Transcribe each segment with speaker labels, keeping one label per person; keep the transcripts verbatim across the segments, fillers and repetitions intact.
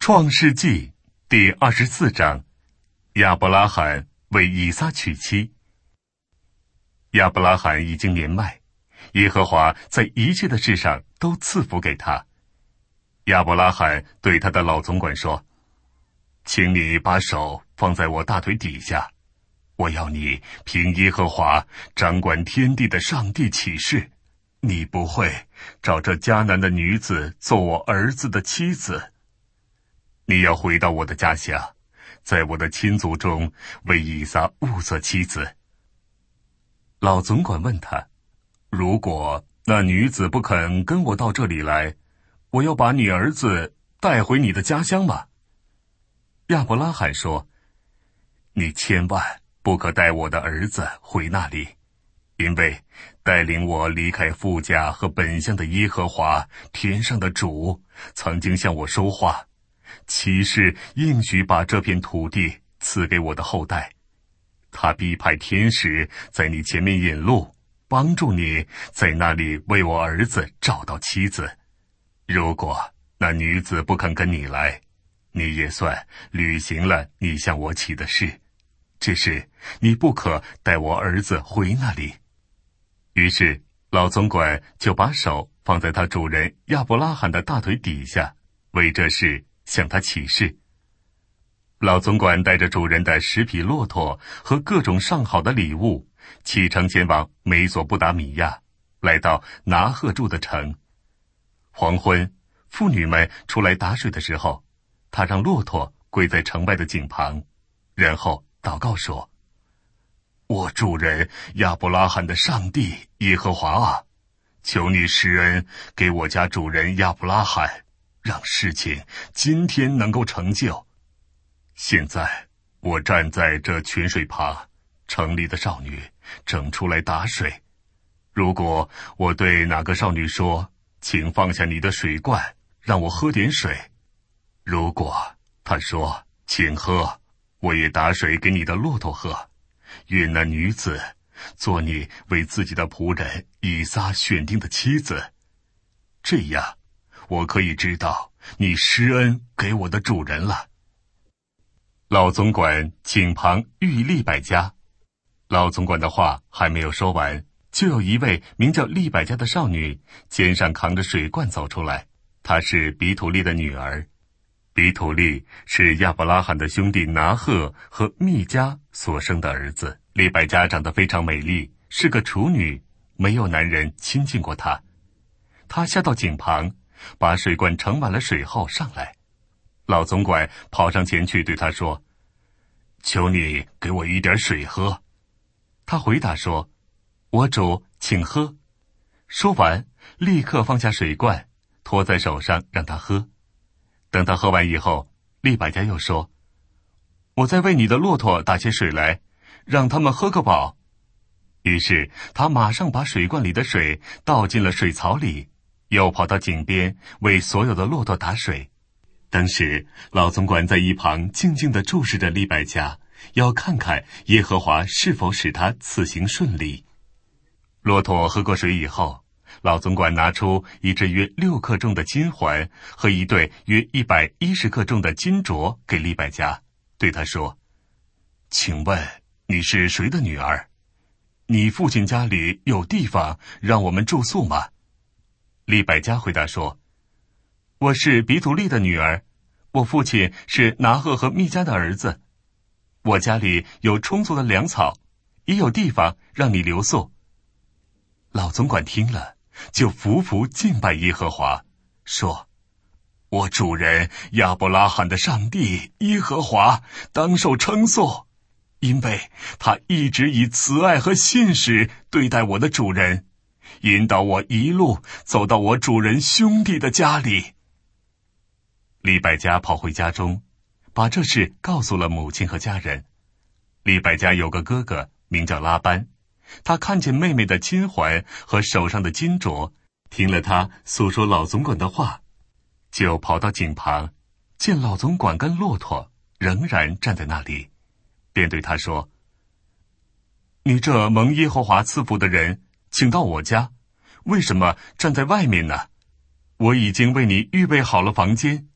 Speaker 1: 创世纪第二十四章，亚伯拉罕为以撒娶妻。亚伯拉罕已经年迈，耶和华在一切的事上都赐福给他。亚伯拉罕对他的老总管说：请你把手放在我大腿底下，我要你凭耶和华掌管天地的上帝起誓，你不会找这迦南的女子做我儿子的妻子。你要回到我的家乡，在我的亲族中为以撒物色妻子。老总管问他：如果那女子不肯跟我到这里来，我要把你儿子带回你的家乡吗？亚伯拉罕说：你千万不可带我的儿子回那里，因为带领我离开父家和本乡的耶和华天上的主曾经向我说话，起誓应许把这片土地赐给我的后代。他必派天使在你前面引路，帮助你在那里为我儿子找到妻子。如果那女子不肯跟你来，你也算履行了你向我起的誓，只是你不可带我儿子回那里。于是老总管就把手放在他主人亚伯拉罕的大腿底下，为这事向他起誓。老总管带着主人的十匹骆驼和各种上好的礼物，启程前往美索不达米亚，来到拿鹤住的城。黄昏，妇女们出来打水的时候，他让骆驼跪在城外的井旁，然后祷告说：我主人亚伯拉罕的上帝耶和华啊，求你施恩给我家主人亚伯拉罕，让事情今天能够成就。现在我站在这泉水旁，城里的少女正出来打水。如果我对哪个少女说，请放下你的水罐，让我喝点水，如果她说请喝，我也打水给你的骆驼喝，愿那女子做你为自己的仆人以撒选定的妻子。这样我可以知道你施恩给我的主人了。老总管井旁遇利百加。老总管的话还没有说完，就有一位名叫利百加的少女肩上扛着水罐走出来，她是比土利的女儿。比土利是亚伯拉罕的兄弟拿鹤和密迦所生的儿子。利百加长得非常美丽，是个处女，没有男人亲近过她。她下到井旁，把水罐盛满了水后上来。老总管跑上前去对她说：求你给我一点水喝。她回答说：我主，请喝。说完，立刻放下水罐，托在手上让她喝。等她喝完以后，利百加又说：我再为你的骆驼打些水来，让他们喝个饱。于是他马上把水罐里的水倒进了水槽里，又跑到井边为所有的骆驼打水。当时老总管在一旁静静地注视着利百加，要看看耶和华是否使他此行顺利。骆驼喝过水以后，老总管拿出一只约六克重的金环和一对约一百一十克重的金镯给利百加，对他说：请问你是谁的女儿？你父亲家里有地方让我们住宿吗？利百加回答说：我是比土利的女儿，我父亲是拿鹤和密迦的儿子。我家里有充足的粮草，也有地方让你留宿。老总管听了，就匍匐敬拜耶和华，说：我主人亚伯拉罕的上帝耶和华当受称颂，因为他一直以慈爱和信实对待我的主人，引导我一路走到我主人兄弟的家里。利百加跑回家中，把这事告诉了母亲和家人。利百加有个哥哥名叫拉班，他看见妹妹的金环和手上的金镯，听了他诉说老总管的话，就跑到井旁，见老总管跟骆驼仍然站在那里，便对他说：你这蒙耶和华赐福的人，请到我家，为什么站在外面呢？我已经为你预备好了房间，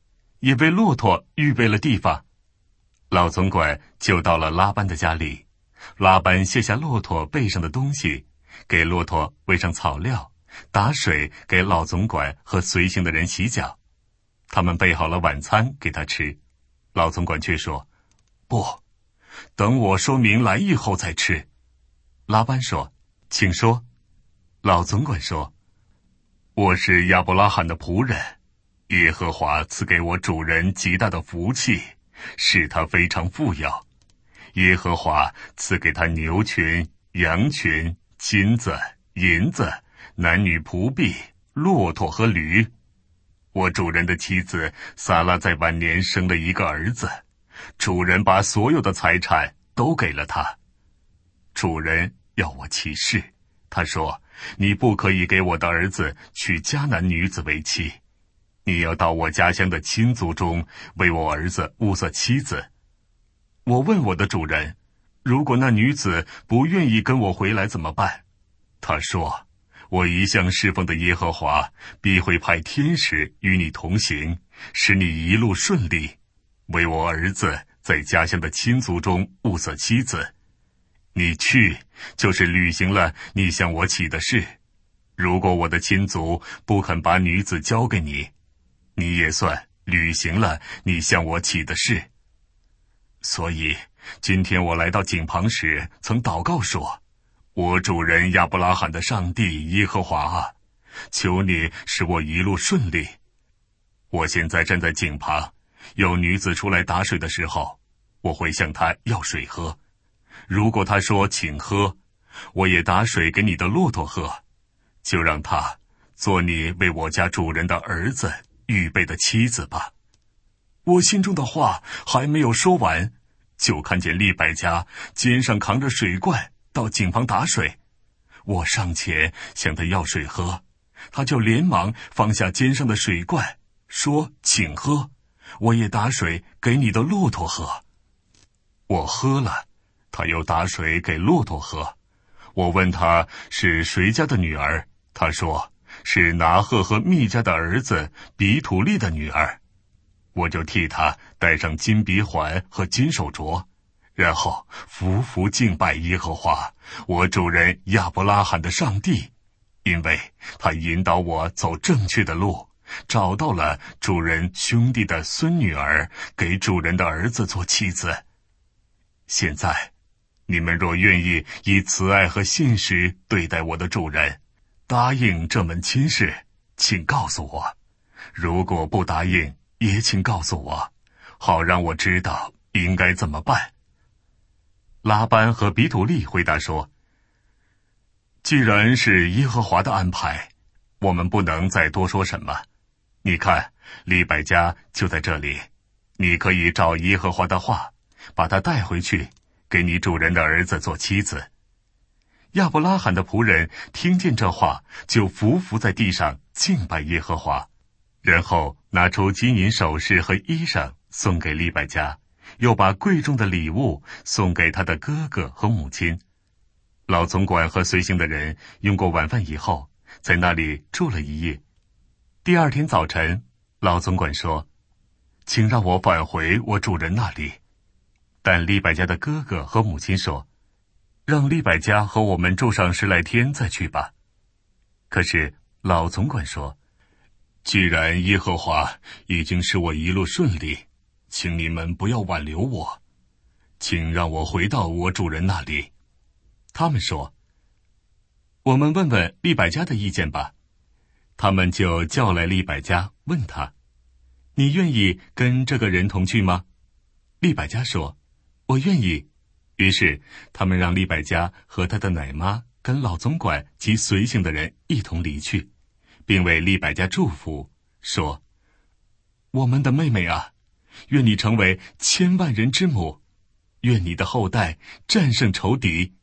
Speaker 1: 也为骆驼预备了地方。老总管就到了拉班的家里，拉班卸下骆驼背上的东西，给骆驼喂上草料，打水给老总管和随行的人洗脚。他们备好了晚餐给他吃，老总管却说：不，等我说明来意后再吃。拉班说：请说。老总管说：我是亚伯拉罕的仆人，耶和华赐给我主人极大的福气，使他非常富有。耶和华赐给他牛群、羊群、金子、银子、男女仆婢、骆驼和驴。我主人的妻子撒拉在晚年生了一个儿子，主人把所有的财产都给了他。主人要我起誓，他说：你不可以给我的儿子娶迦南女子为妻，你要到我家乡的亲族中为我儿子物色妻子。我问我的主人，如果那女子不愿意跟我回来怎么办？他说：我一向侍奉的耶和华必会派天使与你同行，使你一路顺利，为我儿子在家乡的亲族中物色妻子。你去，就是履行了你向我起的誓。如果我的亲族不肯把女子交给你，你也算履行了你向我起的誓。所以今天我来到井旁时，曾祷告说：我主人亚伯拉罕的上帝耶和华啊，求你使我一路顺利。我现在站在井旁，有女子出来打水的时候，我会向她要水喝。如果她说请喝，我也打水给你的骆驼喝，就让她做你为我家主人的儿子预备的妻子吧。我心中的话还没有说完，就看见利百加肩上扛着水罐到井旁打水。我上前向他要水喝，他就连忙放下肩上的水罐，说请喝，我也打水给你的骆驼喝。我喝了，他又打水给骆驼喝。我问他是谁家的女儿，他说是拿鹤和密家的儿子比土利的女儿。我就替他戴上金鼻环和金手镯，然后匍匐敬拜耶和华我主人亚伯拉罕的上帝，因为他引导我走正确的路，找到了主人兄弟的孙女儿，给主人的儿子做妻子。现在你们若愿意以慈爱和信实对待我的主人，答应这门亲事，请告诉我；如果不答应，也请告诉我，好让我知道应该怎么办。拉班和比土利回答说：既然是耶和华的安排，我们不能再多说什么。你看，利百加就在这里，你可以照耶和华的话，把他带回去，给你主人的儿子做妻子。亚伯拉罕的仆人听见这话，就伏伏在地上敬拜耶和华，然后拿出金银首饰和衣裳送给利百加，又把贵重的礼物送给他的哥哥和母亲。老总管和随行的人用过晚饭以后，在那里住了一夜。第二天早晨，老总管说：请让我返回我主人那里。但利百加的哥哥和母亲说：让利百加和我们住上十来天再去吧。可是老总管说：既然耶和华已经使我一路顺利，请你们不要挽留我，请让我回到我主人那里。他们说：我们问问利百加的意见吧。他们就叫来利百加，问他：你愿意跟这个人同去吗？利百加说：我愿意。于是他们让利百加和他的奶妈跟老总管及随行的人一同离去，并为利百加祝福，说：我们的妹妹啊，愿你成为千万人之母，愿你的后代战胜仇敌。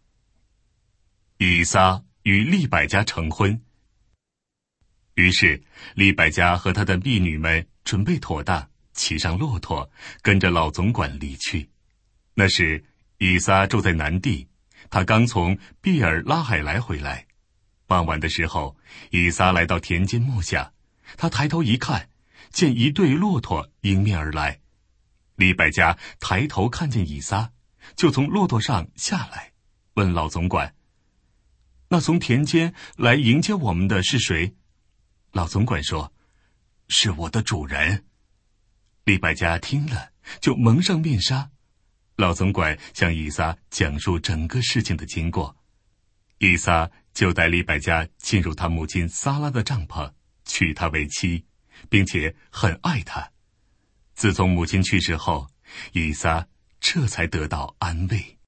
Speaker 1: 以撒与利百加成婚。于是利百加和他的婢女们准备妥当，骑上骆驼，跟着老总管离去。那时以撒住在南地，他刚从毕尔拉海来回来。傍晚的时候，以撒来到田间默想，他抬头一看， 见一对骆驼迎面而来，李百家抬头看见以撒，就从骆驼上下来，问老总管：那从田间来迎接我们的是谁？老总管说：是我的主人。李百家听了，就蒙上面纱。老总管向以撒讲述整个事情的经过，以撒就带李百家进入他母亲撒拉的帐篷，娶她为妻，并且很爱她。自从母亲去世后，以撒这才得到安慰。